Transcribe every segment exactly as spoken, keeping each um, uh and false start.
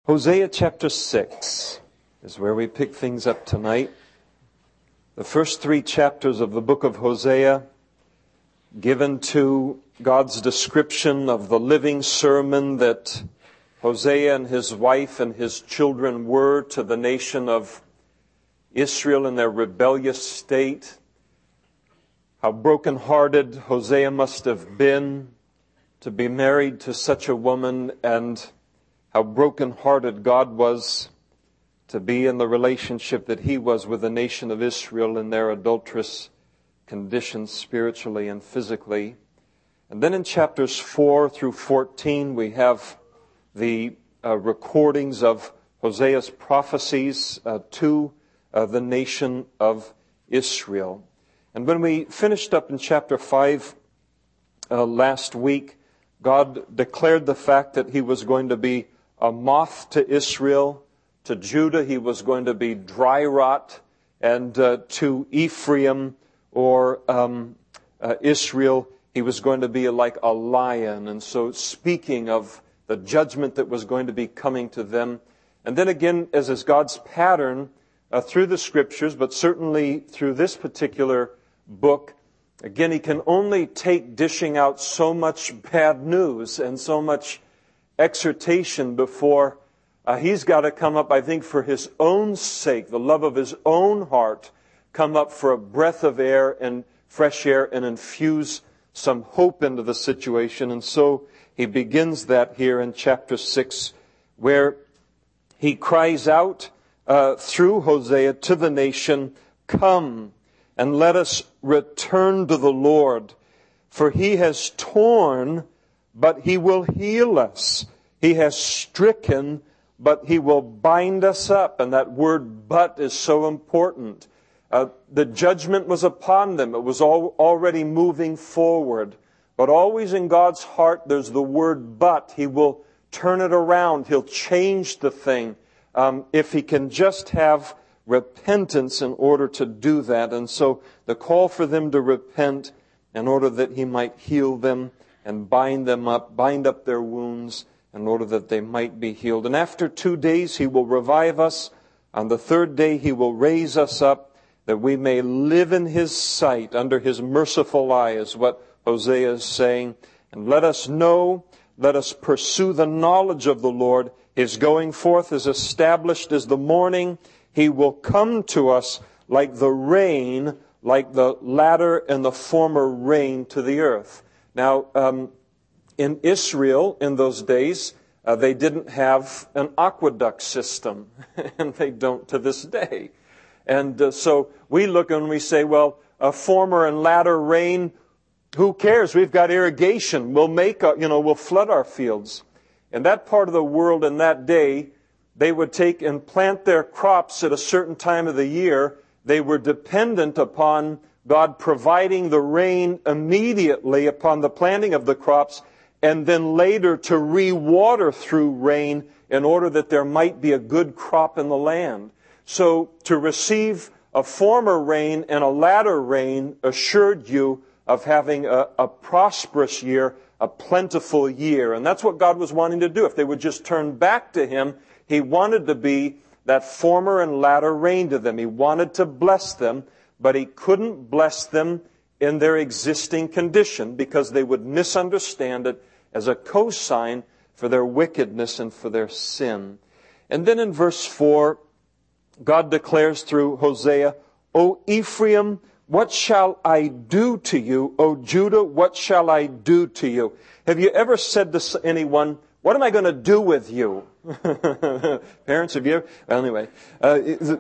Hosea chapter six is where we pick things up tonight. The first three chapters of the book of Hosea, given to God's description of the living sermon that Hosea and his wife and his children were to the nation of Israel in their rebellious state. How brokenhearted Hosea must have been to be married to such a woman, and how broken-hearted God was to be in the relationship that he was with the nation of Israel in their adulterous condition spiritually and physically. And then in chapters four through fourteen, we have the uh, recordings of Hosea's prophecies uh, to uh, the nation of Israel. And when we finished up in chapter five uh, last week, God declared the fact that he was going to be a moth to Israel. To Judah, he was going to be dry rot. And uh, to Ephraim or um, uh, Israel, he was going to be like a lion. And so speaking of the judgment that was going to be coming to them. And then again, as is God's pattern uh, through the scriptures, but certainly through this particular book, again, he can only take dishing out so much bad news and so much exhortation before uh, he's got to come up, I think, for his own sake, the love of his own heart, come up for a breath of air and fresh air and infuse some hope into the situation. And so he begins that here in chapter six, where he cries out uh, through Hosea to the nation, "Come and let us return to the Lord, for he has torn, but he will heal us. He has stricken, but he will bind us up." And that word "but" is so important. Uh, the judgment was upon them. It was all, already moving forward. But always in God's heart, there's the word "but." He will turn it around. He'll change the thing. Um, if he can just have repentance in order to do that. And so the call for them to repent in order that he might heal them and bind them up, bind up their wounds in order that they might be healed. And after two days he will revive us. On the third day he will raise us up that we may live in his sight under his merciful eye, is what Hosea is saying. And let us know, let us pursue the knowledge of the Lord. His going forth is established as the morning. He will come to us like the rain, like the latter and the former rain to the earth. Now, um, in Israel in those days, uh, they didn't have an aqueduct system, and they don't to this day. And uh, so we look and we say, well, a former and latter rain, who cares? We've got irrigation. We'll make, a, you know, we'll flood our fields. In that part of the world in that day, they would take and plant their crops at a certain time of the year. They were dependent upon God providing the rain immediately upon the planting of the crops, and then later to re-water through rain in order that there might be a good crop in the land. So to receive a former rain and a latter rain assured you of having a, a prosperous year, a plentiful year. And that's what God was wanting to do. If they would just turn back to him, he wanted to be that former and latter rain to them. He wanted to bless them, but he couldn't bless them in their existing condition because they would misunderstand it as a cosign for their wickedness and for their sin. And then in verse four, God declares through Hosea, "O Ephraim, what shall I do to you? O Judah, what shall I do to you?" Have you ever said to anyone, "What am I going to do with you?" Parents, have you ever? Anyway, uh,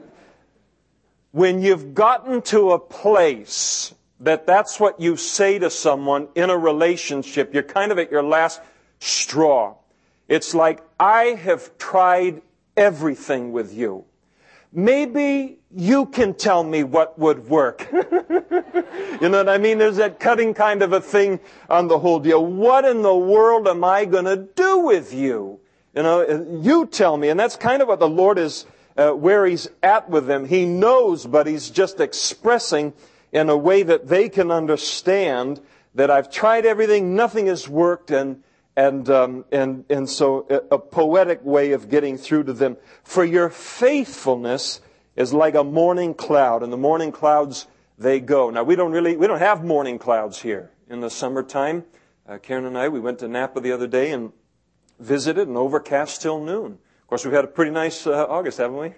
when you've gotten to a place that that's what you say to someone in a relationship, you're kind of at your last straw. It's like, "I have tried everything with you. Maybe you can tell me what would work." You know what I mean? There's that cutting kind of a thing on the whole deal. What in the world am I going to do with you? You know, you tell me. And that's kind of what the Lord is, uh, where he's at with them. He knows, but he's just expressing in a way that they can understand that I've tried everything, nothing has worked, and And, um, and, and so a, a poetic way of getting through to them. For your faithfulness is like a morning cloud, and the morning clouds, they go. Now, we don't really, we don't have morning clouds here in the summertime. Uh, Karen and I, we went to Napa the other day and visited, and overcast till noon. Of course, we've had a pretty nice uh, August, haven't we?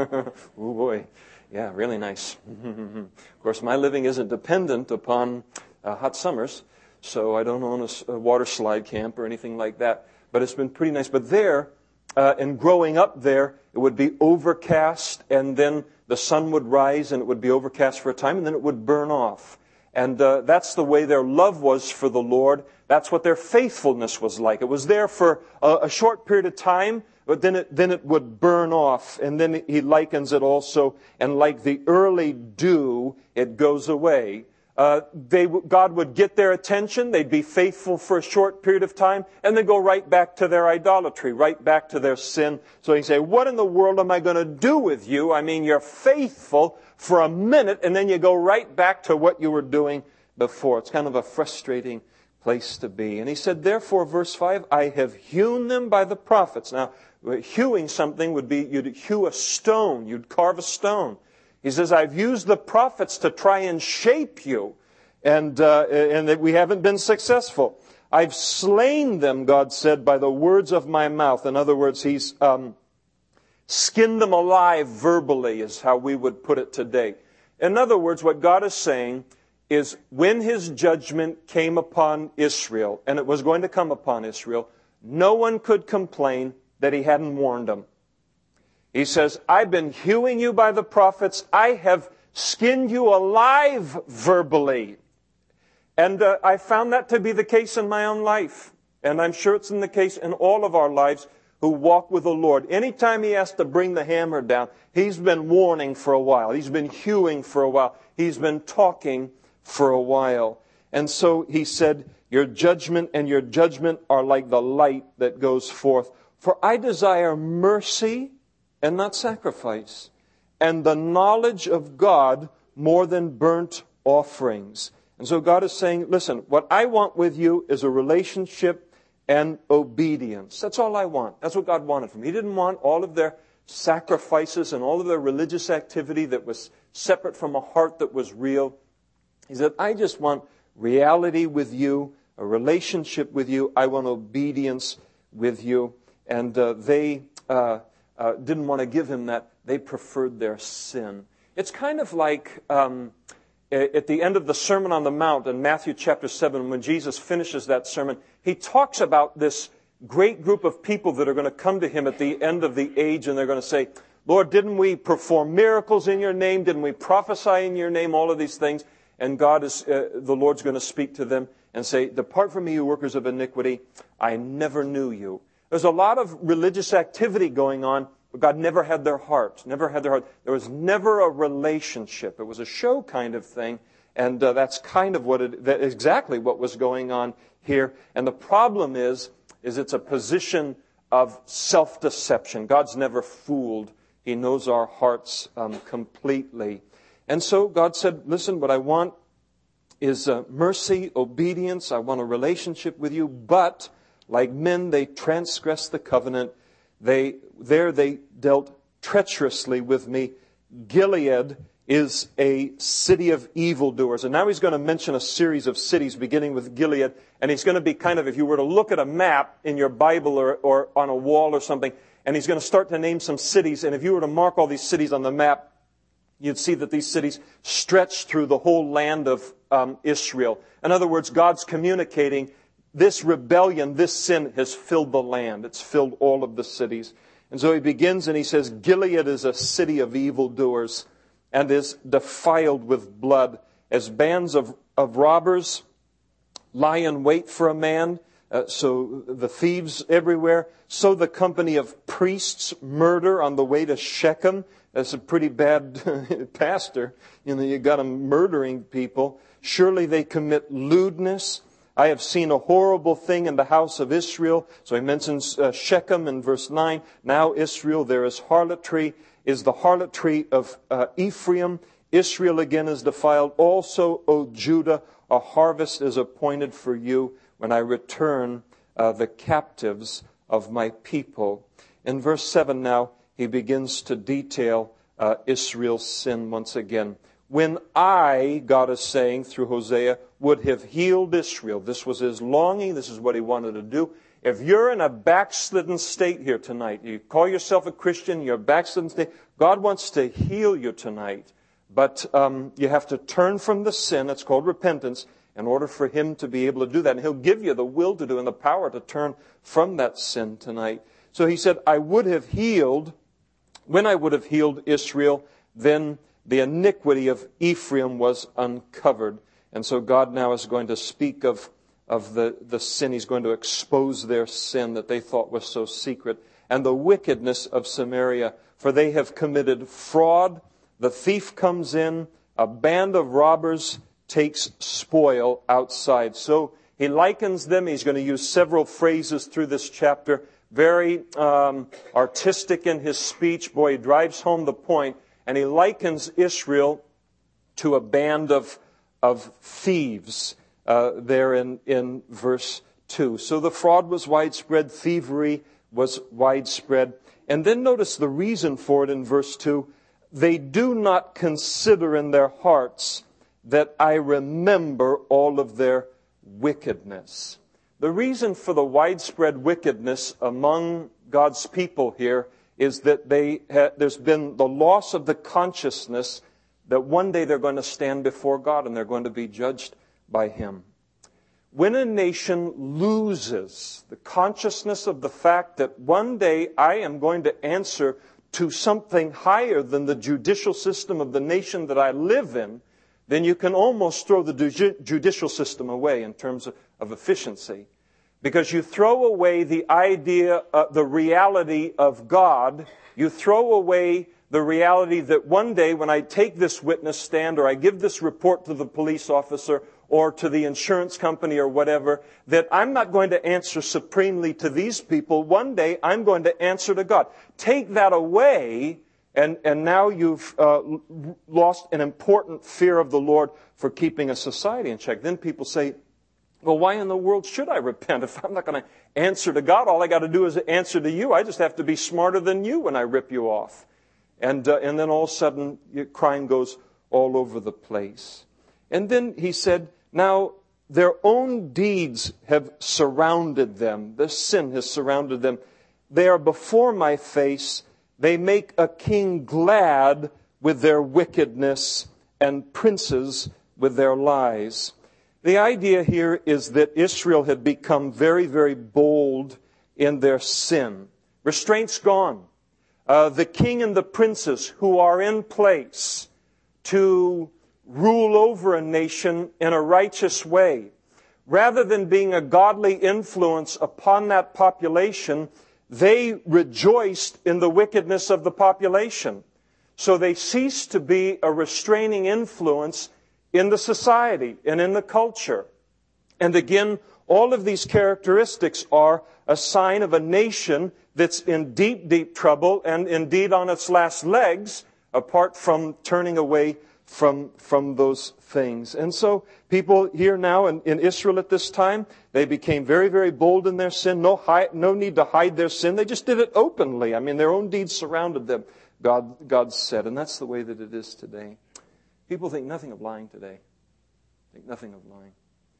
Oh boy. Yeah, really nice. Of course, my living isn't dependent upon uh, hot summers. So I don't own a, a water slide camp or anything like that. But it's been pretty nice. But there, uh, and growing up there, it would be overcast, and then the sun would rise, and it would be overcast for a time, and then it would burn off. And uh, that's the way their love was for the Lord. That's what their faithfulness was like. It was there for a, a short period of time, but then it, then it would burn off. And then he likens it also, and like the early dew, it goes away. Uh, they, God would get their attention, they'd be faithful for a short period of time, and then go right back to their idolatry, right back to their sin. So he'd say, what in the world am I going to do with you? I mean, you're faithful for a minute, and then you go right back to what you were doing before. It's kind of a frustrating place to be. And he said, therefore, verse five, I have hewn them by the prophets. Now, hewing something would be, you'd hew a stone, you'd carve a stone. He says, I've used the prophets to try and shape you, and uh, and that we haven't been successful. I've slain them, God said, by the words of my mouth. In other words, he's um, skinned them alive verbally, is how we would put it today. In other words, what God is saying is when his judgment came upon Israel, and it was going to come upon Israel, no one could complain that he hadn't warned them. He says, I've been hewing you by the prophets. I have skinned you alive verbally. And uh, I found that to be the case in my own life. And I'm sure it's in the case in all of our lives who walk with the Lord. Anytime he has to bring the hammer down, he's been warning for a while. He's been hewing for a while. He's been talking for a while. And so he said, your judgment and your judgment are like the light that goes forth. For I desire mercy and not sacrifice, and the knowledge of God more than burnt offerings. And so God is saying, listen, what I want with you is a relationship and obedience. That's all I want. That's what God wanted from me. He didn't want all of their sacrifices and all of their religious activity that was separate from a heart that was real. He said, I just want reality with you, a relationship with you. I want obedience with you. And uh, they... Uh, Uh, didn't want to give him that. They preferred their sin. It's kind of like um, at the end of the Sermon on the Mount in Matthew chapter seven, when Jesus finishes that sermon, he talks about this great group of people that are going to come to him at the end of the age, and they're going to say, Lord, didn't we perform miracles in your name? Didn't we prophesy in your name? All of these things. And God is, uh, the Lord's going to speak to them and say, depart from me, you workers of iniquity. I never knew you. There's a lot of religious activity going on, but God never had their heart, never had their heart. There was never a relationship. It was a show kind of thing, and uh, that's kind of what it, that exactly what was going on here. And the problem is, is it's a position of self-deception. God's never fooled. He knows our hearts um, completely. And so God said, listen, what I want is uh, mercy, obedience. I want a relationship with you, but like men, they transgressed the covenant. They, there they dealt treacherously with me. Gilead is a city of evildoers. And now he's going to mention a series of cities beginning with Gilead. And he's going to be kind of, if you were to look at a map in your Bible or, or on a wall or something, and he's going to start to name some cities. And if you were to mark all these cities on the map, you'd see that these cities stretch through the whole land of um, Israel. In other words, God's communicating this rebellion, this sin has filled the land. It's filled all of the cities. And so he begins and he says, Gilead is a city of evildoers and is defiled with blood. As bands of, of robbers lie in wait for a man, uh, so the thieves everywhere, so the company of priests murder on the way to Shechem. That's a pretty bad pastor. You know, you got them murdering people. Surely they commit lewdness. I have seen a horrible thing in the house of Israel. So he mentions uh, Shechem in verse nine. Now Israel, there is harlotry, is the harlotry of uh, Ephraim. Israel again is defiled. Also, O Judah, a harvest is appointed for you when I return uh, the captives of my people. In verse seven now, he begins to detail uh, Israel's sin once again. When I, God is saying through Hosea, would have healed Israel. This was his longing. This is what he wanted to do. If you're in a backslidden state here tonight, you call yourself a Christian, you're a backslidden state, God wants to heal you tonight. But um, you have to turn from the sin, it's called repentance, in order for him to be able to do that. And he'll give you the will to do and the power to turn from that sin tonight. So he said, I would have healed, when I would have healed Israel, then the iniquity of Ephraim was uncovered. And so God now is going to speak of, of the, the sin. He's going to expose their sin that they thought was so secret. And the wickedness of Samaria, for they have committed fraud. The thief comes in, a band of robbers takes spoil outside. So he likens them. He's going to use several phrases through this chapter. Very um, artistic in his speech. Boy, he drives home the point. And he likens Israel to a band of, of thieves uh, there in, in verse two. So the fraud was widespread. Thievery was widespread. And then notice the reason for it in verse two. They do not consider in their hearts that I remember all of their wickedness. The reason for the widespread wickedness among God's people here is that they ha- there's been the loss of the consciousness that one day they're going to stand before God and they're going to be judged by Him. When a nation loses the consciousness of the fact that one day I am going to answer to something higher than the judicial system of the nation that I live in, then you can almost throw the ju- judicial system away in terms of, of efficiency. Because you throw away the idea, uh, the reality of God. You throw away the reality that one day when I take this witness stand or I give this report to the police officer or to the insurance company or whatever, that I'm not going to answer supremely to these people. One day I'm going to answer to God. Take that away, and, and now you've uh, lost an important fear of the Lord for keeping a society in check. Then people say, well, why in the world should I repent? If I'm not going to answer to God, all I got to do is answer to you. I just have to be smarter than you when I rip you off. And uh, and then all of a sudden, crime goes all over the place. And then he said, now their own deeds have surrounded them. The sin has surrounded them. They are before my face. They make a king glad with their wickedness and princes with their lies. The idea here is that Israel had become very, very bold in their sin. Restraint's gone. Uh, the king and the princes who are in place to rule over a nation in a righteous way, rather than being a godly influence upon that population, they rejoiced in the wickedness of the population. So they ceased to be a restraining influence in the society and in the culture. And again, all of these characteristics are a sign of a nation that's in deep, deep trouble and indeed on its last legs, apart from turning away from, from those things. And so people here now in, in Israel at this time, they became very, very bold in their sin. No, hide, no need to hide their sin. They just did it openly. I mean, their own deeds surrounded them, God, God said. And that's the way that it is today. People think nothing of lying today. Think nothing of lying.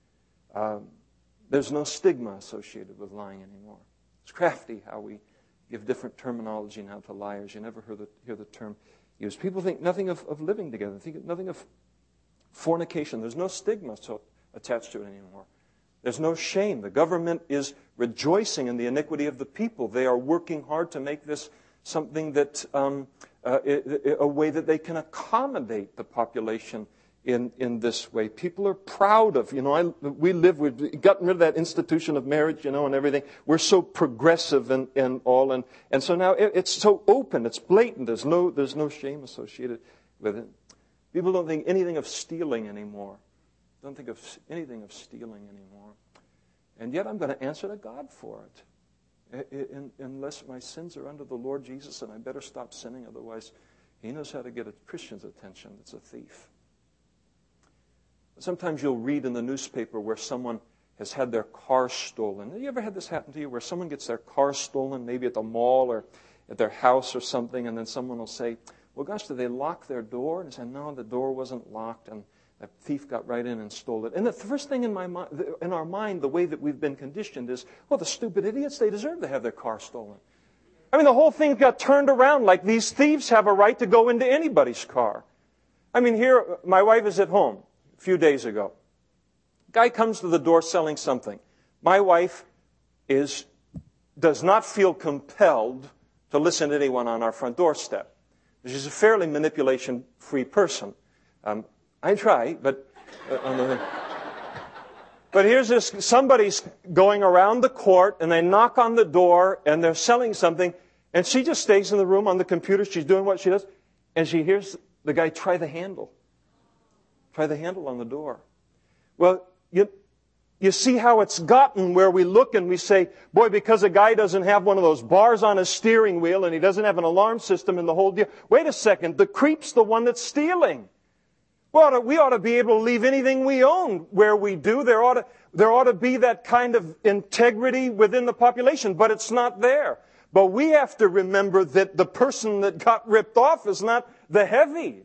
Um, there's no stigma associated with lying anymore. It's crafty how we give different terminology now to liars. You never hear the, hear the term used. People think nothing of, of living together. Think nothing of fornication. There's no stigma so attached to it anymore. There's no shame. The government is rejoicing in the iniquity of the people. They are working hard to make this something that, um, uh, a way that they can accommodate the population in, in this way. People are proud of, you know, I, we live, we've gotten rid of that institution of marriage, you know, and everything. We're so progressive and, and all. And, and so now it, it's so open, it's blatant. There's no, there's no shame associated with it. People don't think anything of stealing anymore. Don't think of anything of stealing anymore. And yet I'm going to answer to God for it. In, unless my sins are under the Lord Jesus, and I better stop sinning, otherwise He knows how to get a Christian's attention. It's a thief. Sometimes you'll read in the newspaper where someone has had their car stolen. Have you ever had this happen to you where someone gets their car stolen, maybe at the mall or at their house or something, and then someone will say, well, gosh, did they lock their door? And they say, no, the door wasn't locked, and the thief got right in and stole it. And the first thing in my mind, in our mind, the way that we've been conditioned is, well, the stupid idiots, they deserve to have their car stolen. I mean, the whole thing got turned around like these thieves have a right to go into anybody's car. I mean, here, my wife is at home a few days ago. Guy comes to the door selling something. My wife is does not feel compelled to listen to anyone on our front doorstep. She's a fairly manipulation-free person. Um, I try, but uh, on the, but here's this: somebody's going around the court, and they knock on the door, and they're selling something, and she just stays in the room on the computer. She's doing what she does, and she hears the guy try the handle, try the handle on the door. Well, you. You see how it's gotten where we look and we say, boy, because a guy doesn't have one of those bars on his steering wheel and he doesn't have an alarm system in the whole deal. Wait a second, the creep's the one that's stealing. We ought to, we ought to be able to leave anything we own where we do. There ought to, there ought to be that kind of integrity within the population, but it's not there. But we have to remember that the person that got ripped off is not the heavy.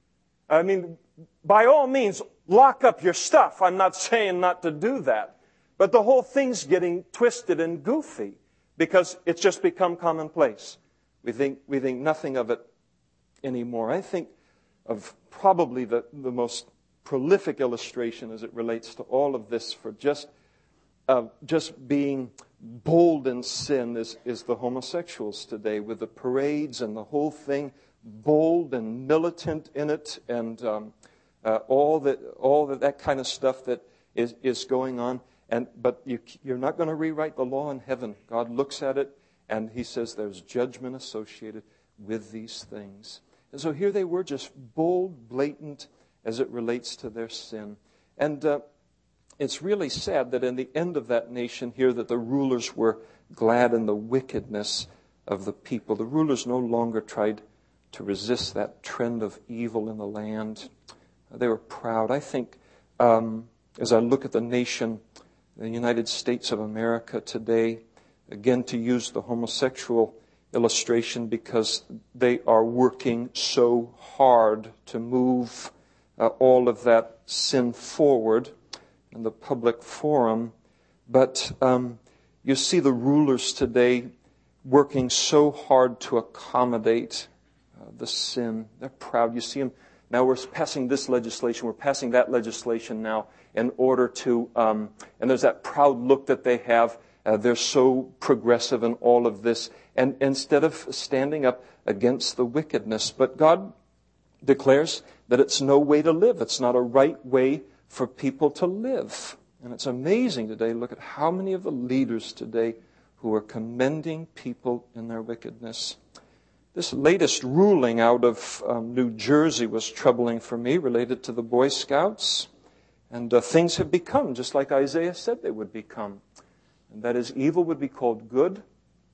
I mean, by all means, lock up your stuff. I'm not saying not to do that. But the whole thing's getting twisted and goofy because it's just become commonplace. We think, we think nothing of it anymore. I think of probably the, the most prolific illustration as it relates to all of this for just, uh, just being bold in sin is, is the homosexuals today, with the parades and the whole thing, bold and militant in it, and um, Uh, all that, all that, that kind of stuff that is, is going on. And but you, you're not going to rewrite the law in heaven. God looks at it and He says there's judgment associated with these things. And so here they were, just bold, blatant as it relates to their sin. And uh, it's really sad that in the end of that nation here, that the rulers were glad in the wickedness of the people. The rulers no longer tried to resist that trend of evil in the land. They were proud. I think um, as I look at the nation, the United States of America today, again to use the homosexual illustration because they are working so hard to move uh, all of that sin forward in the public forum. But um, you see the rulers today working so hard to accommodate uh, the sin. They're proud. You see them. Now we're passing this legislation, we're passing that legislation now in order to, um, and there's that proud look that they have. Uh, they're so progressive in all of this. And instead of standing up against the wickedness, but God declares that it's no way to live. It's not a right way for people to live. And it's amazing today, look at how many of the leaders today who are commending people in their wickedness. This latest ruling out of um, New Jersey was troubling for me, related to the Boy Scouts. And uh, things have become just like Isaiah said they would become. And that is, evil would be called good,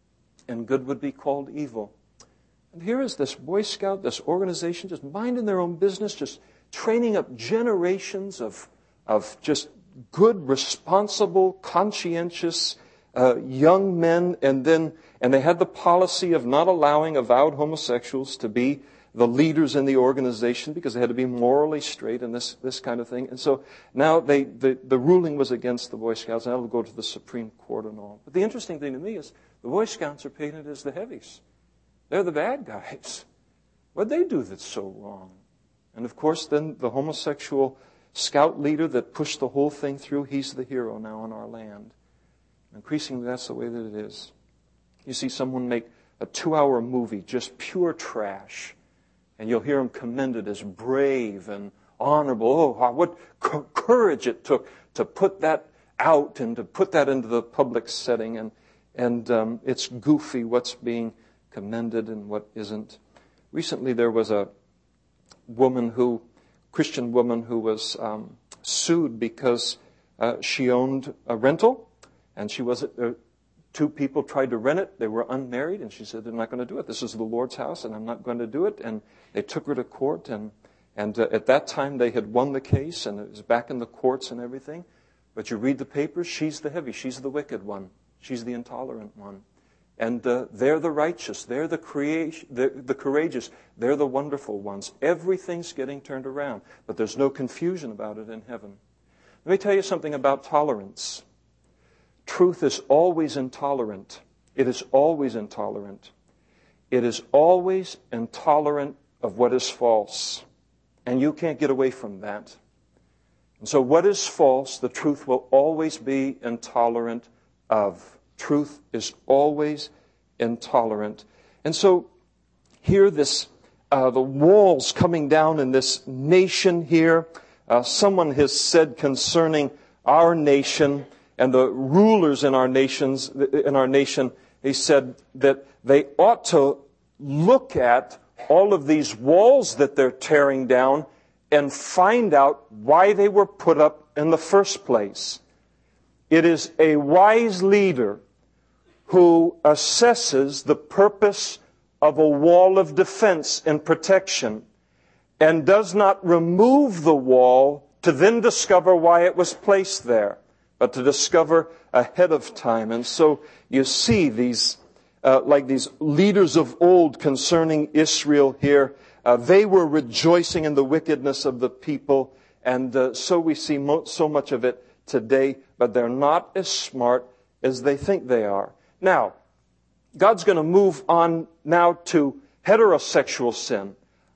and good would be called evil. And here is this Boy Scout, this organization, just minding their own business, just training up generations of, of just good, responsible, conscientious uh, young men, and then And they had the policy of not allowing avowed homosexuals to be the leaders in the organization because they had to be morally straight and this, this kind of thing. And so now they, the, the ruling was against the Boy Scouts, and that'll go to the Supreme Court and all. But the interesting thing to me is the Boy Scouts are painted as the heavies. They're the bad guys. What'd they do that's so wrong? And of course, then the homosexual scout leader that pushed the whole thing through, he's the hero now in our land. Increasingly, that's the way that it is. You see someone make a two-hour movie, just pure trash, and you'll hear him commended as brave and honorable. Oh, what courage it took to put that out and to put that into the public setting. And, and um, it's goofy what's being commended and what isn't. Recently there was a woman who, Christian woman who was um, sued because uh, she owned a rental, and she was... Uh, Two people tried to rent it. They were unmarried, and she said, they're not going to do it. This is the Lord's house, and I'm not going to do it. And they took her to court, and, and uh, at that time they had won the case, and it was back in the courts and everything. But you read the papers, she's the heavy, she's the wicked one, she's the intolerant one. And uh, they're the righteous, they're the, crea- the, the courageous, they're the wonderful ones. Everything's getting turned around, but there's no confusion about it in heaven. Let me tell you something about tolerance. Truth is always intolerant. It is always intolerant. It is always intolerant of what is false. And you can't get away from that. And so what is false, the truth will always be intolerant of. Truth is always intolerant. And so here this, uh, the walls coming down in this nation here, uh, someone has said concerning our nation and the rulers in our nations, in our nation, he said that they ought to look at all of these walls that they're tearing down and find out why they were put up in the first place. It is a wise leader who assesses the purpose of a wall of defense and protection and does not remove the wall to then discover why it was placed there, but to discover ahead of time. And so you see these, uh, like these leaders of old concerning Israel here, uh, they were rejoicing in the wickedness of the people, and uh, so we see mo- so much of it today, but they're not as smart as they think they are. Now, God's going to move on now to heterosexual sin.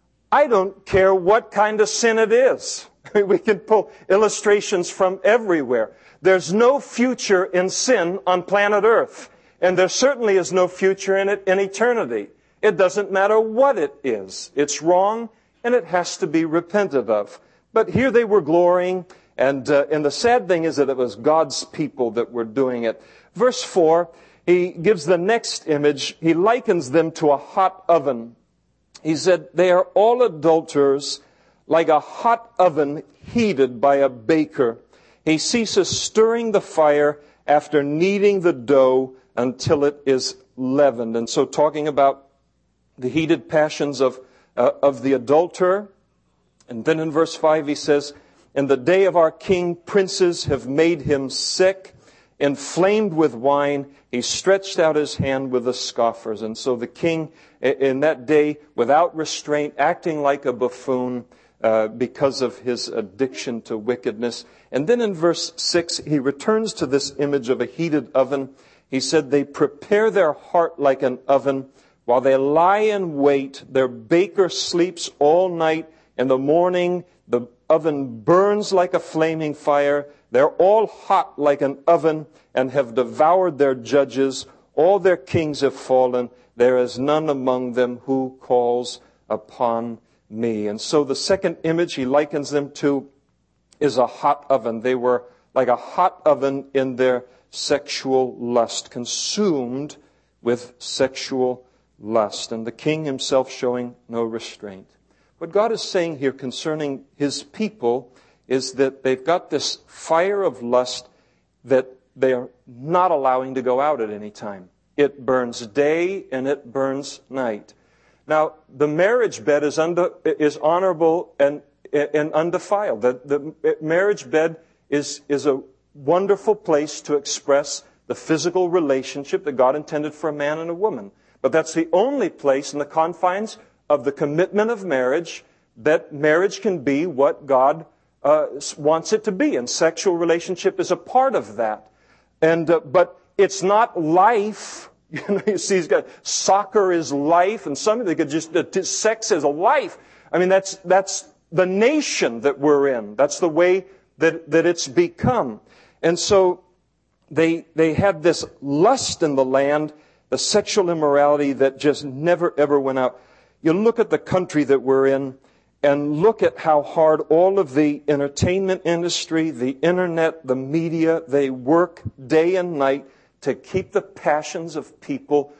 I don't care what kind of sin it is. We can pull illustrations from everywhere. There's no future in sin on planet Earth. And there certainly is no future in it in eternity. It doesn't matter what it is. It's wrong, and it has to be repented of. But here they were glorying, and, uh, and the sad thing is that it was God's people that were doing it. Verse four, he gives the next image. He likens them to a hot oven. He said, they are all adulterers, like a hot oven heated by a baker. He ceases stirring the fire after kneading the dough until it is leavened. And so talking about the heated passions of, uh, of the adulterer. And then in verse five he says, in the day of our king, princes have made him sick. Inflamed with wine, he stretched out his hand with the scoffers. And so the king in that day, without restraint, acting like a buffoon uh, because of his addiction to wickedness. And then in verse six, he returns to this image of a heated oven. He said, they prepare their heart like an oven. While they lie in wait, their baker sleeps all night. In the morning, the oven burns like a flaming fire. They're all hot like an oven and have devoured their judges. All their kings have fallen. There is none among them who calls upon me. And so the second image he likens them to is a hot oven. They were like a hot oven in their sexual lust, consumed with sexual lust. And the king himself showing no restraint. What God is saying here concerning his people is that they've got this fire of lust that they are not allowing to go out at any time. It burns day and it burns night. Now, the marriage bed is, under, is honorable and, and undefiled. The, the marriage bed is, is a wonderful place to express the physical relationship that God intended for a man and a woman. But that's the only place in the confines of the commitment of marriage that marriage can be what God uh, wants it to be. And sexual relationship is a part of that. And uh, but it's not life. You know, you see, he's got soccer is life, and some of they could just uh, sex is a life. I mean, that's that's the nation that we're in. That's the way that that it's become. And so they they had this lust in the land, the sexual immorality that just never ever went out. You look at the country that we're in, and look at how hard all of the entertainment industry, the internet, the media, they work day and night to keep the passions of people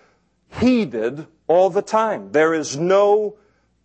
heated all the time. There is no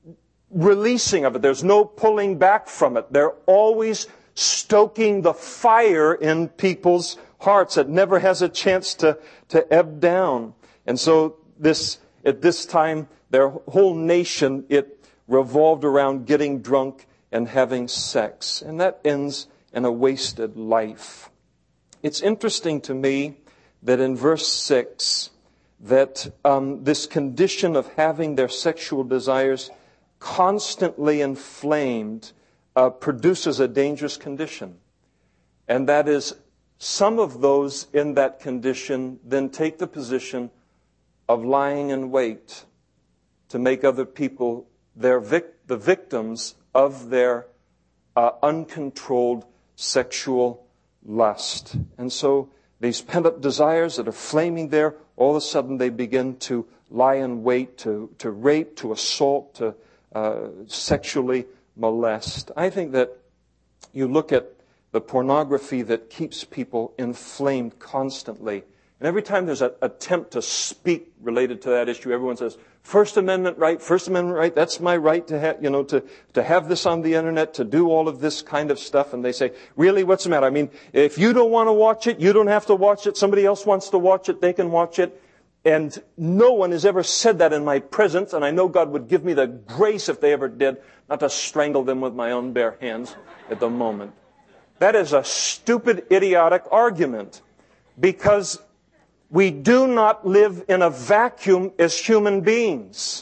releasing of it. There's no pulling back from it. They're always stoking the fire in people's hearts. It never has a chance to, to ebb down. And so this, at this time, their whole nation, it revolved around getting drunk and having sex. And that ends in a wasted life. it's interesting to me that in verse six, that um, this condition of having their sexual desires constantly inflamed uh, produces a dangerous condition. And that is, some of those in that condition then take the position of lying in wait to make other people their vic- the victims of their uh, uncontrolled sexual lust. And so these pent-up desires that are flaming there, all of a sudden they begin to lie in wait, to, to rape, to assault, to uh, sexually molest. I think that you look at the pornography that keeps people inflamed constantly. And every time there's an attempt to speak related to that issue, everyone says, First Amendment right, First Amendment right, that's my right to have, you know, to, to have this on the internet, to do all of this kind of stuff. And they say, really, what's the matter? I mean, if you don't want to watch it, you don't have to watch it. Somebody else wants to watch it, they can watch it. And no one has ever said that in my presence, and I know God would give me the grace if they ever did, not to strangle them with my own bare hands at the moment. That is a stupid, idiotic argument, because we do not live in a vacuum as human beings.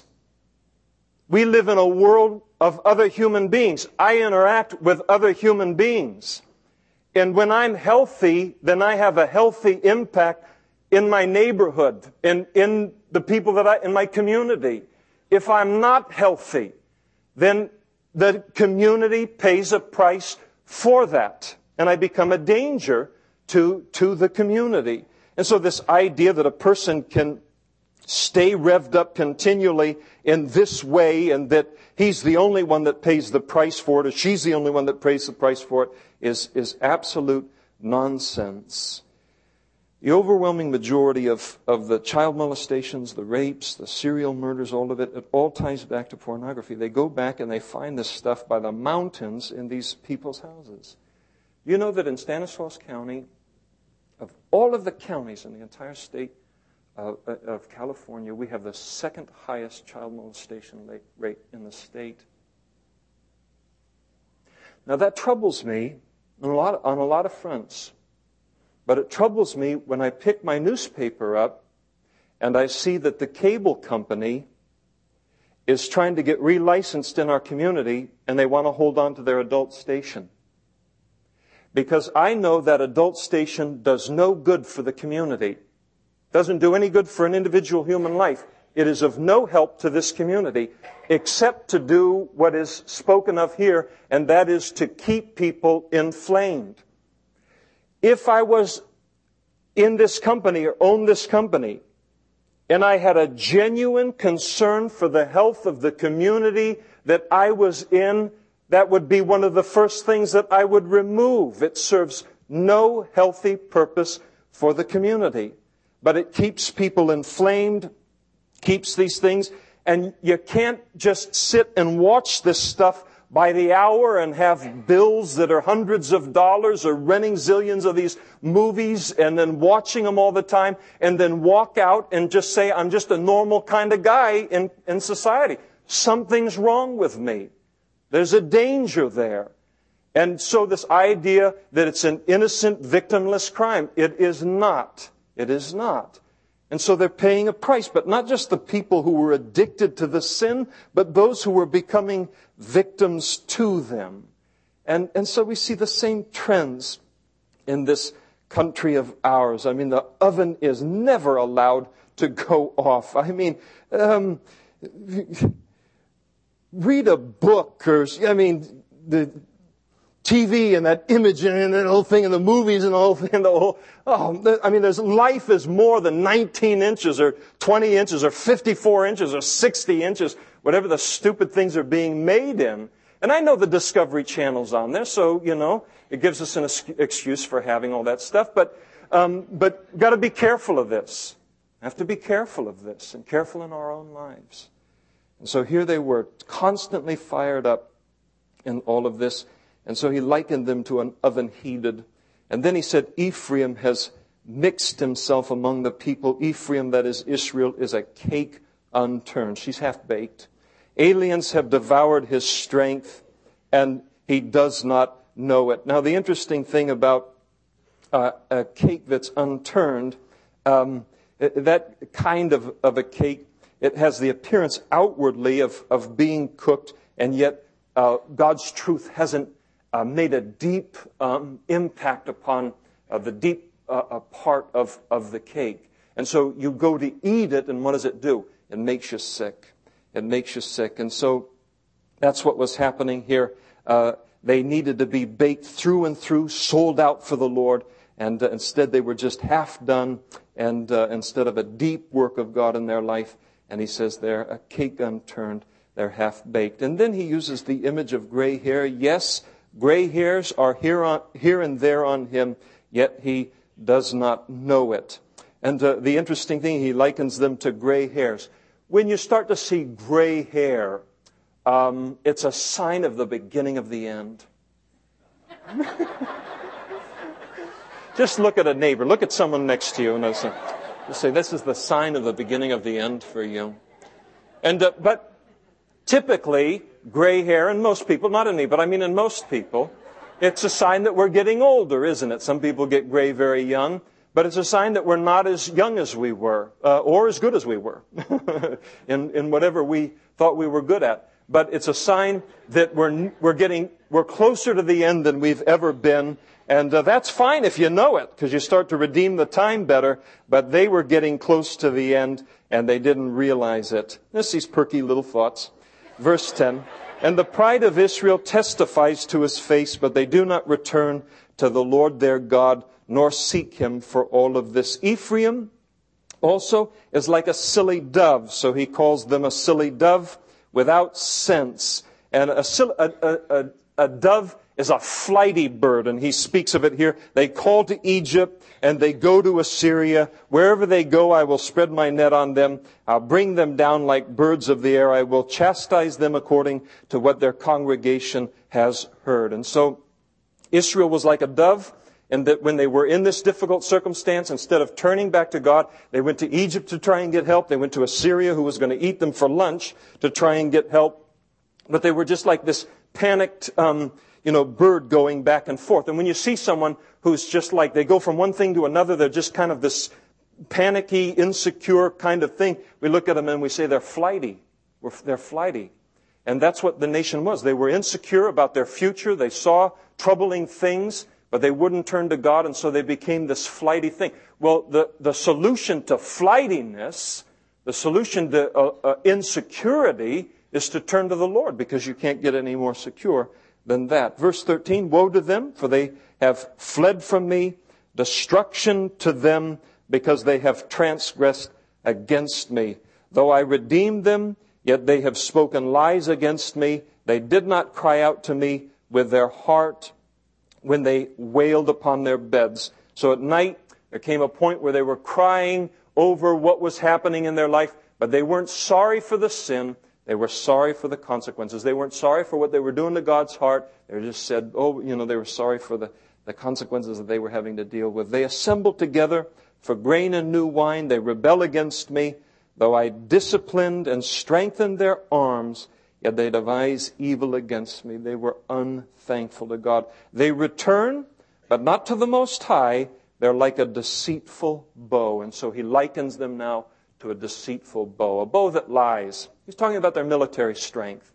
We live in a world of other human beings. I interact with other human beings. And when I'm healthy, then I have a healthy impact in my neighborhood, in, in the people that I, in my community. If I'm not healthy, then the community pays a price for that. And I become a danger to, to the community. And so this idea that a person can stay revved up continually in this way and that he's the only one that pays the price for it or she's the only one that pays the price for it is, is absolute nonsense. The overwhelming majority of, of the child molestations, the rapes, the serial murders, all of it, it all ties back to pornography. They go back and they find this stuff by the mountains in these people's houses. You know that in Stanislaus County, of all of the counties in the entire state of, of California, we have the second highest child molestation rate in the state. Now that troubles me on a lot, on a lot of fronts. But it troubles me when I pick my newspaper up and I see that the cable company is trying to get relicensed in our community and they want to hold on to their adult station. Because I know that adult station does no good for the community. Doesn't do any good for an individual human life. It is of no help to this community except to do what is spoken of here, and that is to keep people inflamed. If I was in this company or owned this company and I had a genuine concern for the health of the community that I was in, that would be one of the first things that I would remove. It serves no healthy purpose for the community. But it keeps people inflamed, keeps these things, and you can't just sit and watch this stuff by the hour and have bills that are hundreds of dollars or renting zillions of these movies and then watching them all the time and then walk out and just say, I'm just a normal kind of guy in, in society. Something's wrong with me. There's a danger there. And so this idea that it's an innocent, victimless crime, it is not. It is not. And so they're paying a price, but not just the people who were addicted to the sin, but those who were becoming victims to them. And, and so we see the same trends in this country of ours. I mean, the oven is never allowed to go off. I mean, um, read a book or, I mean, the T V and that image and that whole thing and the movies and the whole thing. The whole, oh, I mean, there's life is more than nineteen inches or twenty inches or fifty-four inches or sixty inches, whatever the stupid things are being made in. And I know the Discovery Channel's on there, so, you know, it gives us an excuse for having all that stuff. But, um, but got to be careful of this. Have to be careful of this and careful in our own lives. And so here they were, constantly fired up in all of this. And so he likened them to an oven heated. And then he said, Ephraim has mixed himself among the people. Ephraim, that is Israel, is a cake unturned. She's half-baked. Aliens have devoured his strength, and he does not know it. Now, the interesting thing about uh, a cake that's unturned, um, that kind of, of a cake, it has the appearance outwardly of, of being cooked, and yet uh, God's truth hasn't uh, made a deep um, impact upon uh, the deep uh, uh, part of, of the cake. And so you go to eat it, and what does it do? It makes you sick. It makes you sick. And so that's what was happening here. Uh, they needed to be baked through and through, sold out for the Lord, and uh, instead they were just half done, and uh, instead of a deep work of God in their life. And he says they're a cake unturned, they're half baked. And then he uses the image of gray hair. Yes, gray hairs are here, on, here and there on him, yet he does not know it. And uh, the interesting thing, he likens them to gray hairs. When you start to see gray hair, um, it's a sign of the beginning of the end. Just look at a neighbor. Look at someone next to you and say, just say, this is the sign of the beginning of the end for you. And uh, but typically, gray hair in most people, not in me, but I mean in most people, it's a sign that we're getting older, isn't it? Some people get gray very young. But it's a sign that we're not as young as we were, uh, or as good as we were, in, in whatever we thought we were good at. But it's a sign that we're we're getting we're closer to the end than we've ever been, and uh, that's fine if you know it, because you start to redeem the time better. But they were getting close to the end, and they didn't realize it. There's these perky little thoughts. Verse ten: And the pride of Israel testifies to his face, but they do not return to the Lord their God, nor seek him for all of this. Ephraim also is like a silly dove, so he calls them a silly dove without sense. And a, a, a, a dove is a flighty bird, and he speaks of it here. They call to Egypt, and they go to Assyria. Wherever they go, I will spread my net on them. I'll bring them down like birds of the air. I will chastise them according to what their congregation has heard. And so Israel was like a dove, and that when they were in this difficult circumstance, instead of turning back to God, they went to Egypt to try and get help. They went to Assyria, who was going to eat them for lunch, to try and get help. But they were just like this panicked, um, you know, bird going back and forth. And when you see someone who's just like, they go from one thing to another, they're just kind of this panicky, insecure kind of thing. We look at them and we say they're flighty. They're flighty. And that's what the nation was. They were insecure about their future. They saw troubling things, but they wouldn't turn to God, and so they became this flighty thing. Well, the, the solution to flightiness, the solution to uh, uh, insecurity, is to turn to the Lord, because you can't get any more secure than that. Verse thirteen, Woe to them, for they have fled from me. Destruction to them, because they have transgressed against me. Though I redeemed them, yet they have spoken lies against me. They did not cry out to me with their heart when they wailed upon their beds. So at night, there came a point where they were crying over what was happening in their life, but they weren't sorry for the sin. They were sorry for the consequences. They weren't sorry for what they were doing to God's heart. They just said, oh, you know, they were sorry for the, the consequences that they were having to deal with. They assembled together for grain and new wine. They rebel against me. Though I disciplined and strengthened their arms, yet they devise evil against me. They were unthankful to God. They return, but not to the Most High. They're like a deceitful bow. And so he likens them now to a deceitful bow, a bow that lies. He's talking about their military strength.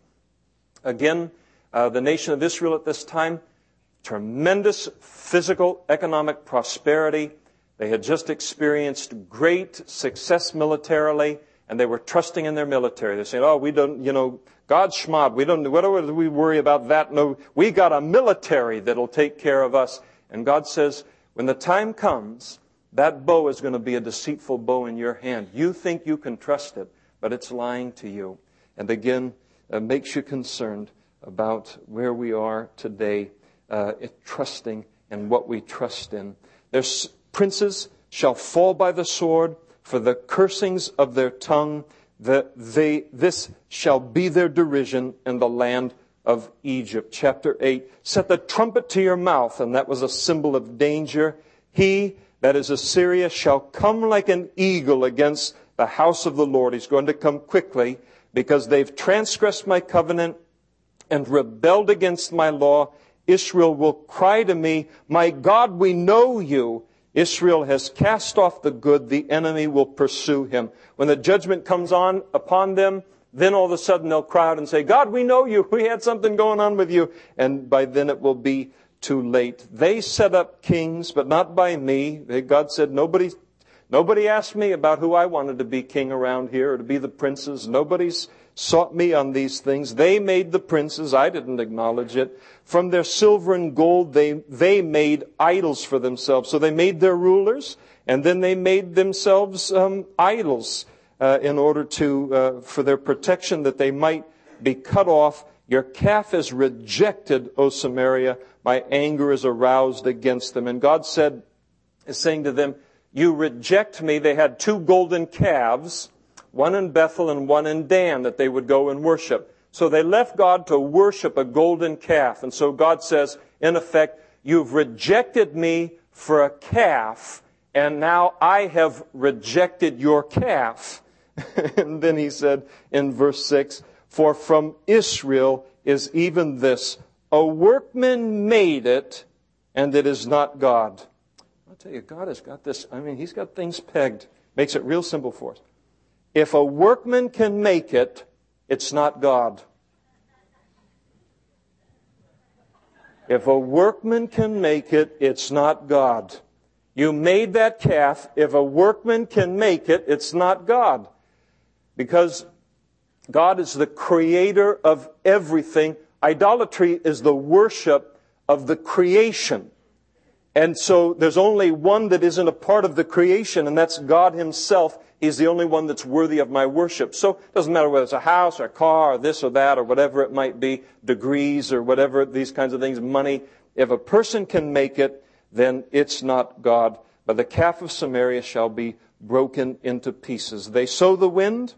Again, uh, the nation of Israel at this time, tremendous physical, economic prosperity. They had just experienced great success militarily, and they were trusting in their military. They're saying, oh, we don't, you know, God's schmod. We don't, what do we worry about that? No, we got a military that'll take care of us. And God says, when the time comes, that bow is going to be a deceitful bow in your hand. You think you can trust it, but it's lying to you. And again, it makes you concerned about where we are today, uh, trusting in what we trust in. Their princes shall fall by the sword, for the cursings of their tongue, that they, this shall be their derision in the land of Egypt. Chapter eight, set the trumpet to your mouth, and that was a symbol of danger. He, that is Assyria, shall come like an eagle against the house of the Lord. He's going to come quickly, because they've transgressed my covenant and rebelled against my law Israel will cry to me, my God, we know you. Israel has cast off the good, the enemy will pursue him. When the judgment comes on upon them, then all of a sudden they'll cry out and say, God, we know you. We had something going on with you. And by then it will be too late. They set up kings, but not by me. God said, nobody, nobody asked me about who I wanted to be king around here or to be the princes. Nobody's sought me on these things. They made the princes. I didn't acknowledge it. From their silver and gold, they, they made idols for themselves. So they made their rulers, and then they made themselves um, idols uh, in order to, uh, for their protection, that they might be cut off. Your calf is rejected, O Samaria. My anger is aroused against them. And God said, is saying to them, you reject me. They had two golden calves, one in Bethel and one in Dan, that they would go and worship. So they left God to worship a golden calf. And so God says, in effect, you've rejected me for a calf, and now I have rejected your calf. And then he said in verse six, for from Israel is even this, a workman made it, and it is not God. I'll tell you, God has got this, I mean, he's got things pegged. Makes it real simple for us. If a workman can make it, it's not God. If a workman can make it, it's not God. You made that calf. If a workman can make it, it's not God. Because God is the creator of everything. Idolatry is the worship of the creation. And so there's only one that isn't a part of the creation, and that's God himself. He's the only one that's worthy of my worship. So it doesn't matter whether it's a house or a car or this or that or whatever it might be, degrees or whatever, these kinds of things, money. If a person can make it, then it's not God. But the calf of Samaria shall be broken into pieces. They sow the wind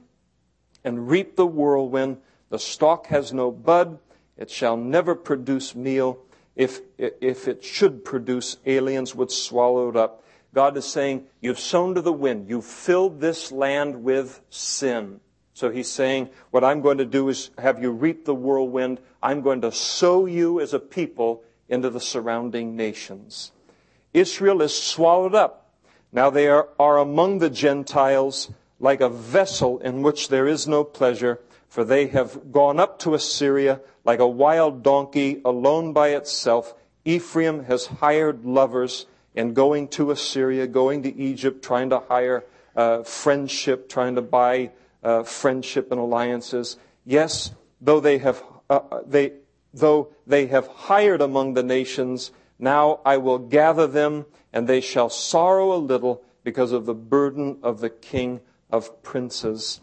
and reap the whirlwind. The stalk has no bud. It shall never produce meal. If, if it should produce, aliens would swallow it up. God is saying, you've sown to the wind. You've filled this land with sin. So he's saying, what I'm going to do is have you reap the whirlwind. I'm going to sow you as a people into the surrounding nations. Israel is swallowed up. Now they are, are among the Gentiles like a vessel in which there is no pleasure, for they have gone up to Assyria like a wild donkey alone by itself. Ephraim has hired lovers in going to Assyria, going to Egypt, trying to hire uh, friendship, trying to buy uh, friendship and alliances. Yes, though they have uh, they though they have hired among the nations, now I will gather them, and they shall sorrow a little because of the burden of the king of princes.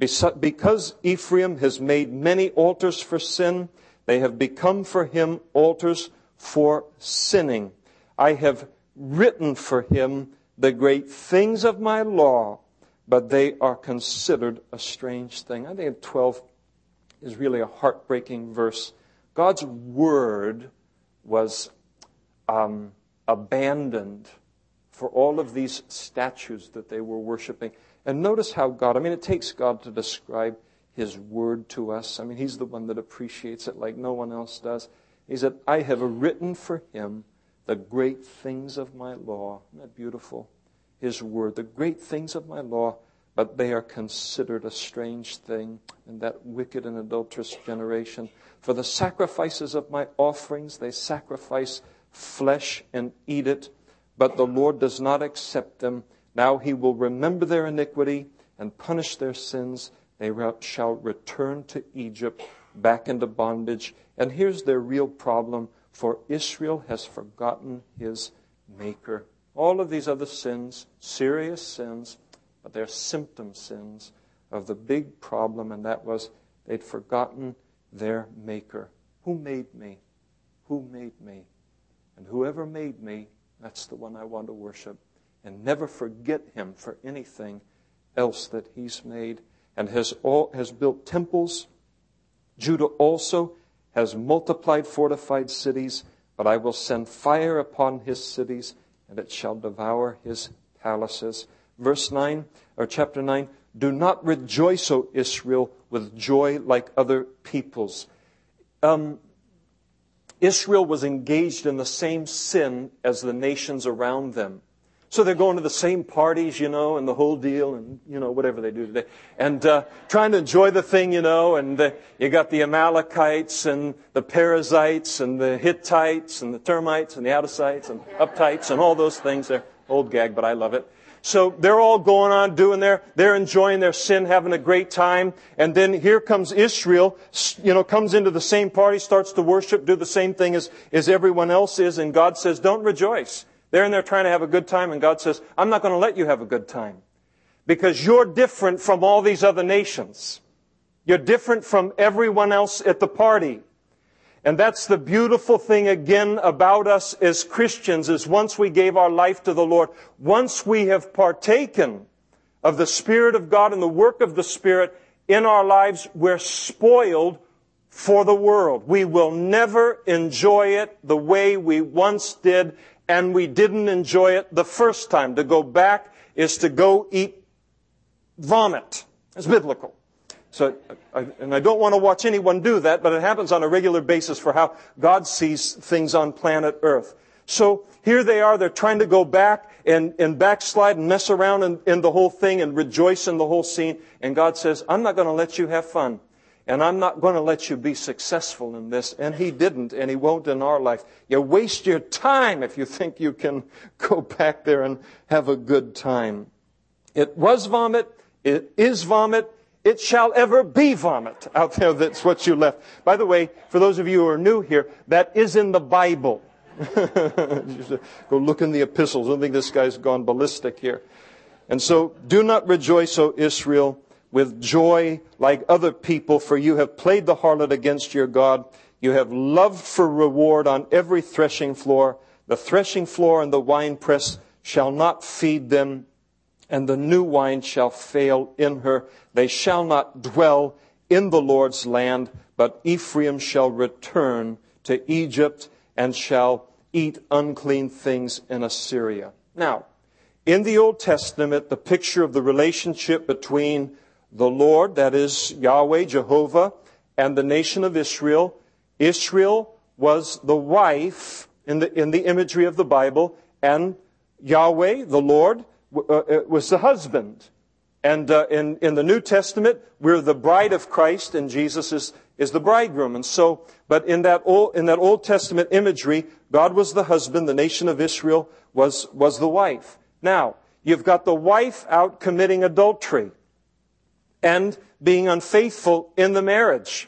Because Ephraim has made many altars for sin, they have become for him altars for sinning. I have written for him the great things of my law, but they are considered a strange thing. I think twelve is really a heartbreaking verse. God's word was um, abandoned for all of these statues that they were worshiping. And notice how God, I mean, it takes God to describe his word to us. I mean, he's the one that appreciates it like no one else does. He said, I have written for him the great things of my law. Isn't that beautiful? His word, the great things of my law, but they are considered a strange thing in that wicked and adulterous generation. For the sacrifices of my offerings, they sacrifice flesh and eat it, but the Lord does not accept them. Now he will remember their iniquity and punish their sins. They shall return to Egypt, back into bondage. And here's their real problem. For Israel has forgotten his Maker. All of these other sins, serious sins, but they're symptom sins of the big problem, and that was they'd forgotten their Maker. Who made me? Who made me? And whoever made me, that's the one I want to worship. And never forget him for anything else that he's made. And has all has built temples. Judah also has multiplied fortified cities, but I will send fire upon his cities, and it shall devour his palaces. Verse nine, or chapter nine, do not rejoice, O Israel, with joy like other peoples. Um, Israel was engaged in the same sin as the nations around them. So they're going to the same parties, you know, and the whole deal, and, you know, whatever they do today. And uh, trying to enjoy the thing, you know, and uh, you got the Amalekites and the Perizzites and the Hittites and the termites and the Outasites and uptights and all those things. They're old gag, but I love it. So they're all going on doing their, they're enjoying their sin, having a great time. And then here comes Israel, you know, comes into the same party, starts to worship, do the same thing as, as everyone else is. And God says, don't rejoice. They're in there trying to have a good time. And God says, I'm not going to let you have a good time. Because you're different from all these other nations. You're different from everyone else at the party. And that's the beautiful thing again about us as Christians, is once we gave our life to the Lord, once we have partaken of the Spirit of God and the work of the Spirit in our lives, we're spoiled for the world. We will never enjoy it the way we once did, and we didn't enjoy it the first time. To go back is to go eat vomit. It's biblical. So, I, and I don't want to watch anyone do that, but it happens on a regular basis for how God sees things on planet Earth. So here they are, they're trying to go back and, and backslide and mess around in, in the whole thing and rejoice in the whole scene. And God says, I'm not going to let you have fun. And I'm not going to let you be successful in this. And He didn't, and He won't in our life. You waste your time if you think you can go back there and have a good time. It was vomit. It is vomit. It shall ever be vomit out there. That's what you left. By the way, for those of you who are new here, that is in the Bible. Go look in the epistles. I don't think this guy's gone ballistic here. And so, do not rejoice, O Israel, with joy like other people, for you have played the harlot against your God. You have loved for reward on every threshing floor. The threshing floor and the winepress shall not feed them, and the new wine shall fail in her. They shall not dwell in the Lord's land, but Ephraim shall return to Egypt and shall eat unclean things in Assyria. Now, in the Old Testament, the picture of the relationship between the Lord, that is Yahweh, Jehovah, and the nation of Israel, Israel was the wife in the, in the imagery of the Bible, and Yahweh, the Lord, Uh, was the husband. And uh, in, in the New Testament, we're the bride of Christ, and Jesus is, is the bridegroom. And so, but in that old, in that Old Testament imagery, God was the husband, the nation of Israel was, was the wife. Now, you've got the wife out committing adultery and being unfaithful in the marriage.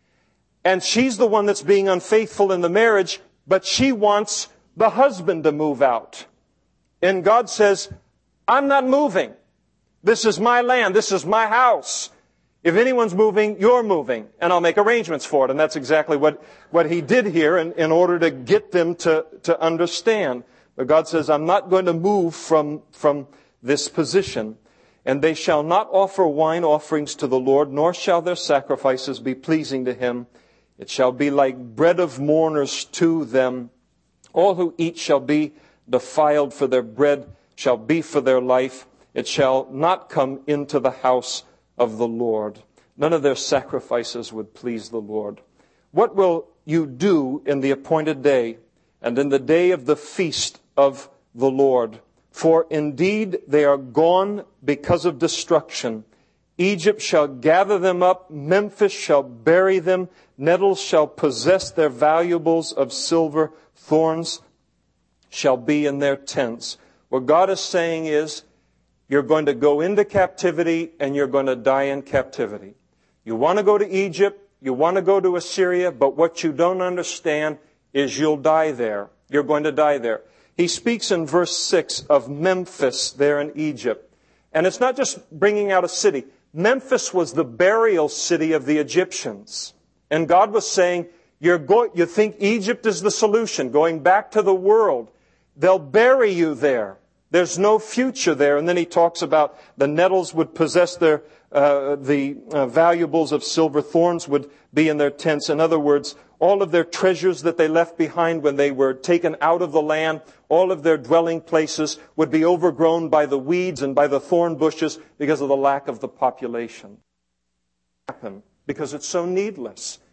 And she's the one that's being unfaithful in the marriage, but she wants the husband to move out. And God says, I'm not moving. This is my land. This is my house. If anyone's moving, you're moving. And I'll make arrangements for it. And that's exactly what, what He did here in, in order to get them to, to understand. But God says, I'm not going to move from, from this position. And they shall not offer wine offerings to the Lord, nor shall their sacrifices be pleasing to Him. It shall be like bread of mourners to them. All who eat shall be defiled, for their bread shall be for their life. It shall not come into the house of the Lord. None of their sacrifices would please the Lord. What will you do in the appointed day and in the day of the feast of the Lord? For indeed they are gone because of destruction. Egypt shall gather them up. Memphis shall bury them. Nettles shall possess their valuables of silver. Thorns shall be in their tents. What God is saying is, you're going to go into captivity and you're going to die in captivity. You want to go to Egypt, you want to go to Assyria, but what you don't understand is you'll die there. You're going to die there. He speaks in verse six of Memphis there in Egypt. And it's not just bringing out a city. Memphis was the burial city of the Egyptians. And God was saying, you're go- you think Egypt is the solution, going back to the world. They'll bury you there. There's no future there. And then He talks about the nettles would possess their, uh, the uh, valuables of silver. Thorns would be in their tents. In other words, all of their treasures that they left behind when they were taken out of the land, all of their dwelling places would be overgrown by the weeds and by the thorn bushes because of the lack of the population. Happen because it's so needless.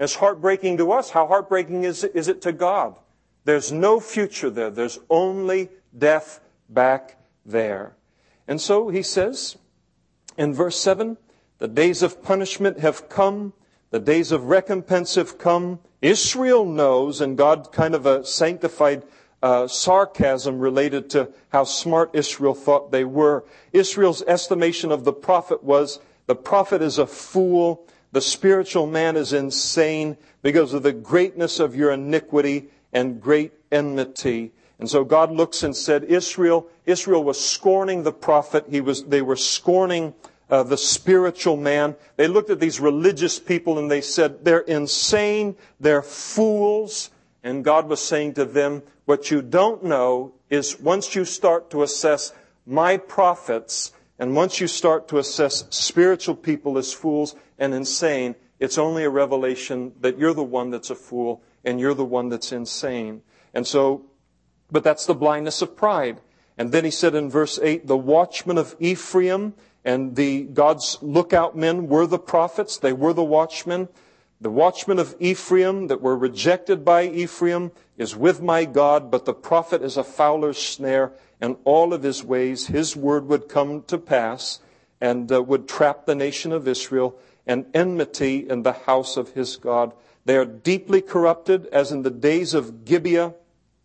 It's heartbreaking to us. How heartbreaking is it, is it to God? There's no future there. There's only death back there. And so he says in verse seven, the days of punishment have come. The days of recompense have come. Israel knows, and God kind of a sanctified uh, sarcasm related to how smart Israel thought they were. Israel's estimation of the prophet was, the prophet is a fool. The spiritual man is insane because of the greatness of your iniquity and great enmity. And so God looks and said, Israel, Israel was scorning the prophet. He was, they were scorning uh, the spiritual man. They looked at these religious people and they said, they're insane, they're fools. And God was saying to them, what you don't know is once you start to assess my prophets, and once you start to assess spiritual people as fools and insane, it's only a revelation that you're the one that's a fool and you're the one that's insane. And so, but that's the blindness of pride. And then he said in verse eight, the watchmen of Ephraim and the God's lookout men were the prophets. They were the watchmen. The watchmen of Ephraim that were rejected by Ephraim is with my God, but the prophet is a fowler's snare, and all of his ways, his word would come to pass and uh, would trap the nation of Israel, and enmity in the house of his God. They are deeply corrupted, as in the days of Gibeah.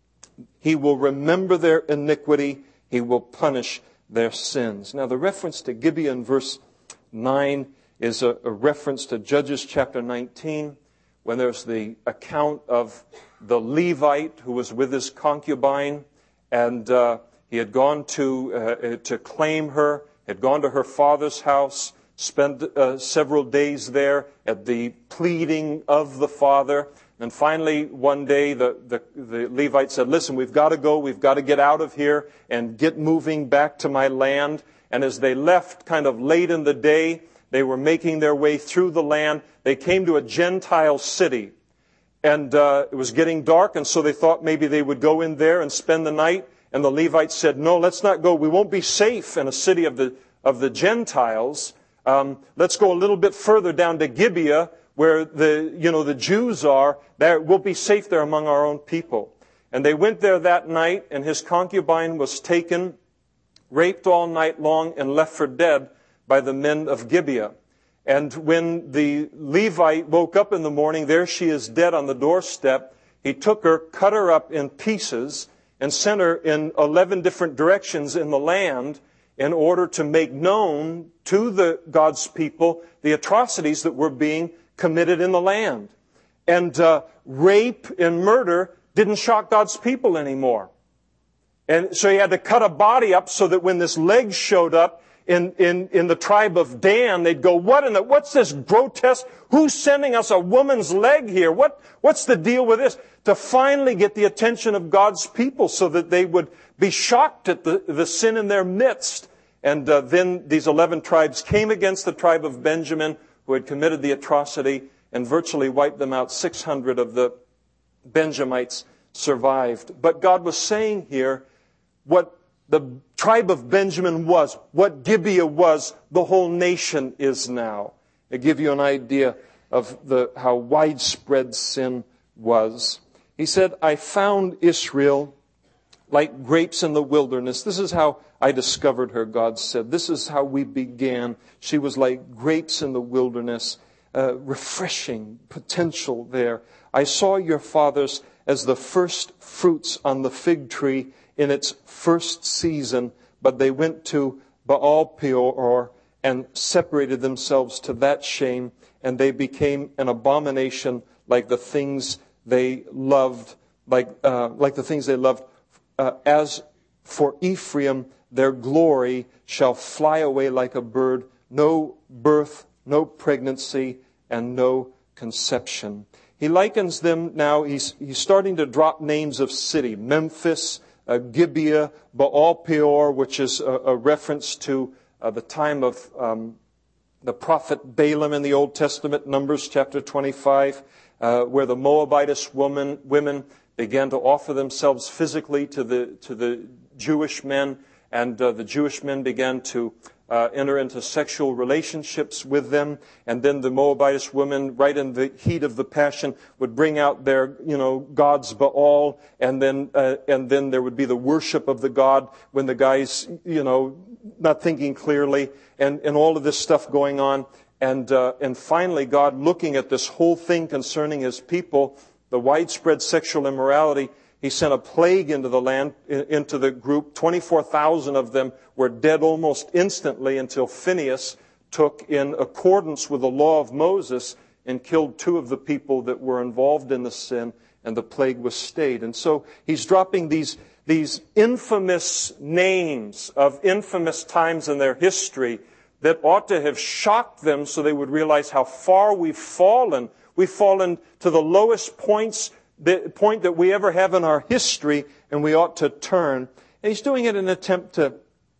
He will remember their iniquity. He will punish their sins. Now, the reference to Gibeah in verse nine is a, a reference to Judges chapter nineteen, when there's the account of the Levite who was with his concubine, and uh, he had gone to uh, to claim her, had gone to her father's house, spent uh, several days there at the pleading of the father. And finally, one day, the, the, the Levite said, listen, we've got to go. We've got to get out of here and get moving back to my land. And as they left kind of late in the day, they were making their way through the land. They came to a Gentile city. And uh, it was getting dark, and so they thought maybe they would go in there and spend the night. And the Levites said, no, let's not go. We won't be safe in a city of the, of the Gentiles. Um, let's go a little bit further down to Gibeah, where the, you know, the Jews are. There, we'll be safe there among our own people. And they went there that night, and his concubine was taken, raped all night long, and left for dead by the men of Gibeah. And when the Levite woke up in the morning, there she is dead on the doorstep. He took her, cut her up in pieces, and sent her in eleven different directions in the land in order to make known to the God's people the atrocities that were being committed in the land. And uh, rape and murder didn't shock God's people anymore. And so he had to cut a body up so that when this leg showed up in, in, in the tribe of Dan, they'd go, what in the, what's this grotesque? Who's sending us a woman's leg here? What, what's the deal with this? To finally get the attention of God's people so that they would be shocked at the, the sin in their midst. And uh, then these eleven tribes came against the tribe of Benjamin, who had committed the atrocity, and virtually wiped them out. six hundred of the Benjamites survived. But God was saying here what the tribe of Benjamin was, what Gibeah was, the whole nation is now. To give you an idea of the how widespread sin was. He said, I found Israel like grapes in the wilderness. This is how I discovered her, God said. This is how we began. She was like grapes in the wilderness. Uh, refreshing potential there. I saw your fathers as the first fruits on the fig tree in its first season, but they went to Baal Peor and separated themselves to that shame, and they became an abomination like the things they loved, like uh, like the things they loved. Uh, as for Ephraim, their glory shall fly away like a bird. No birth, no pregnancy, and no conception. He likens them now, he's, he's starting to drop names of city. Memphis, uh, Gibeah, Baal Peor, which is a, a reference to uh, the time of um, the prophet Balaam in the Old Testament, Numbers chapter twenty-five, uh, where the Moabitess woman, women began to offer themselves physically to the, to the Jewish men. and uh, the Jewish men began to uh, enter into sexual relationships with them, and then the Moabitish women, right in the heat of the passion, would bring out their, you know, gods Baal, and then uh, and then there would be the worship of the god when the guy's, you know, not thinking clearly, and, and all of this stuff going on. And uh, and finally, God, looking at this whole thing concerning His people, the widespread sexual immorality, He sent a plague into the land, into the group. twenty-four thousand of them were dead almost instantly until Phinehas took, in accordance with the law of Moses, and killed two of the people that were involved in the sin, and the plague was stayed. And so He's dropping these, these infamous names of infamous times in their history that ought to have shocked them so they would realize how far we've fallen. We've fallen to the lowest points, the point that we ever have in our history, and we ought to turn. And He's doing it in an attempt to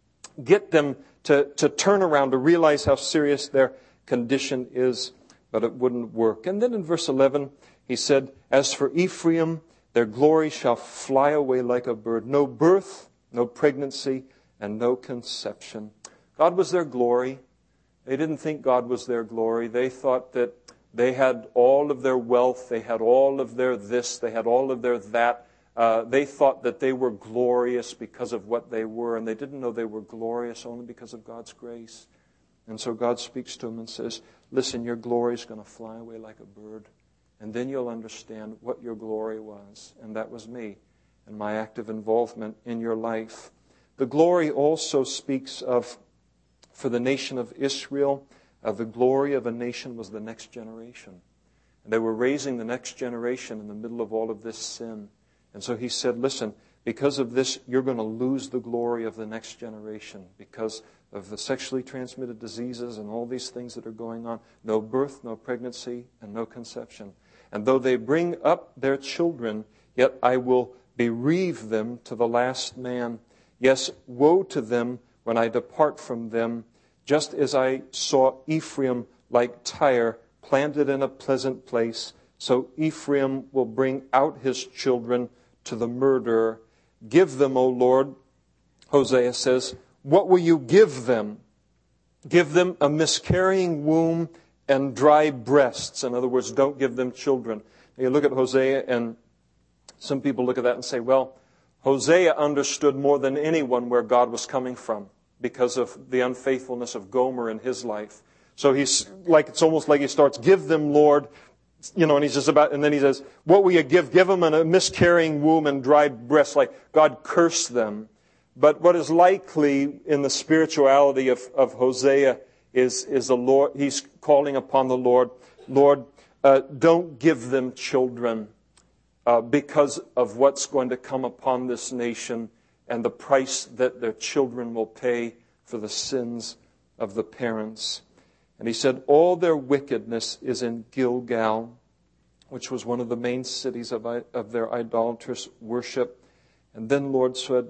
get them to, to turn around, to realize how serious their condition is, but it wouldn't work. And then in verse eleven, He said, "As for Ephraim, their glory shall fly away like a bird. No birth, no pregnancy, and no conception." God was their glory. They didn't think God was their glory. They thought that they had all of their wealth, they had all of their this, they had all of their that. Uh, they thought that they were glorious because of what they were, and they didn't know they were glorious only because of God's grace. And so God speaks to them and says, "Listen, your glory is going to fly away like a bird, and then you'll understand what your glory was." And that was me and my active involvement in your life. The glory also speaks of, for the nation of Israel, uh, the glory of a nation was the next generation. And they were raising the next generation in the middle of all of this sin. And so He said, listen, because of this, you're going to lose the glory of the next generation because of the sexually transmitted diseases and all these things that are going on. No birth, no pregnancy, and no conception. And though they bring up their children, yet I will bereave them to the last man. Yes, woe to them when I depart from them, just as I saw Ephraim like Tyre planted in a pleasant place, so Ephraim will bring out his children to the murderer. Give them, O Lord, Hosea says, what will you give them? Give them a miscarrying womb and dry breasts. In other words, don't give them children. Now you look at Hosea, and some people look at that and say, well, Hosea understood more than anyone where God was coming from because of the unfaithfulness of Gomer in his life. So he's like, it's almost like he starts, give them, Lord, you know, and he's just about, and then he says, what will you give? Give them a miscarrying womb and dry breasts, like God curse them. But what is likely in the spirituality of, of Hosea is, is the Lord, he's calling upon the Lord, Lord, uh, don't give them children uh, because of what's going to come upon this nation and the price that their children will pay for the sins of the parents. And he said, all their wickedness is in Gilgal, which was one of the main cities of, of their idolatrous worship. And then Lord said,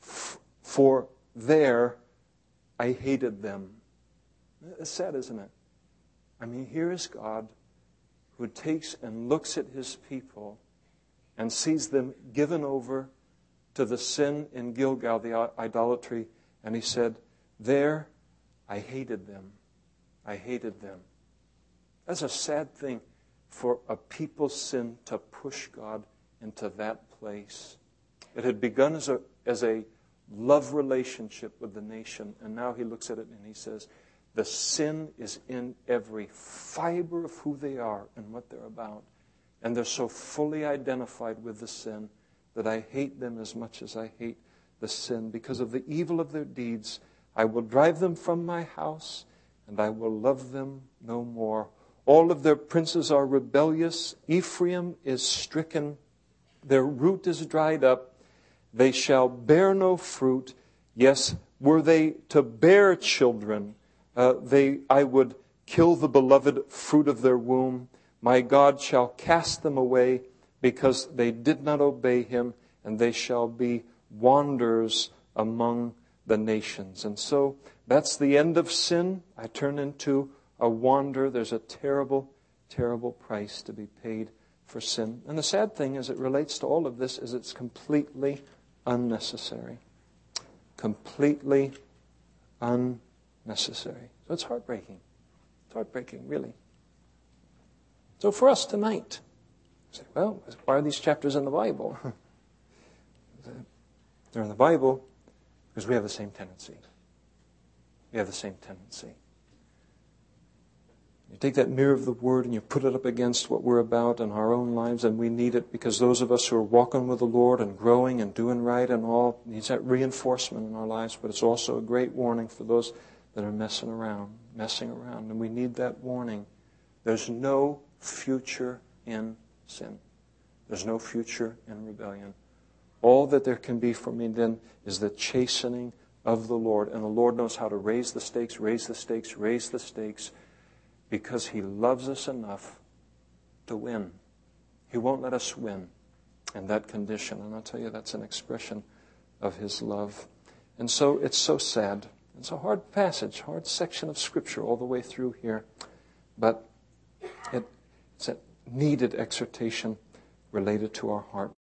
for there I hated them. It's sad, isn't it? I mean, here is God who takes and looks at His people and sees them given over to the sin in Gilgal, the idolatry. And He said, there I hated them. I hated them. That's a sad thing for a people's sin to push God into that place. It had begun as a, as a love relationship with the nation, and now He looks at it and He says, the sin is in every fiber of who they are and what they're about. And they're so fully identified with the sin that I hate them as much as I hate the sin. Because of the evil of their deeds, I will drive them from my house, and I will love them no more. All of their princes are rebellious. Ephraim is stricken. Their root is dried up. They shall bear no fruit. Yes, were they to bear children, uh, they I would kill the beloved fruit of their womb. My God shall cast them away because they did not obey Him, and they shall be wanderers among the nations. And so that's the end of sin. I turn into a wanderer. There's a terrible, terrible price to be paid for sin. And the sad thing as it relates to all of this is it's completely unnecessary. completely unnecessary. So it's heartbreaking. It's heartbreaking, really. So for us tonight, you say, well, why are these chapters in the Bible? They're in the Bible because we have the same tendency. We have the same tendency. You take that mirror of the Word and you put it up against what we're about in our own lives, and we need it because those of us who are walking with the Lord and growing and doing right and all needs that reinforcement in our lives, but it's also a great warning for those that are messing around, messing around, and we need that warning. There's no future in sin. There's no future in rebellion. All that there can be for me then is the chastening of the Lord, and the Lord knows how to raise the stakes, raise the stakes, raise the stakes, because He loves us enough to win. He won't let us win in that condition. And I'll tell you, that's an expression of His love. And so it's so sad. It's a hard passage, hard section of Scripture all the way through here. But it, it's a needed exhortation related to our heart.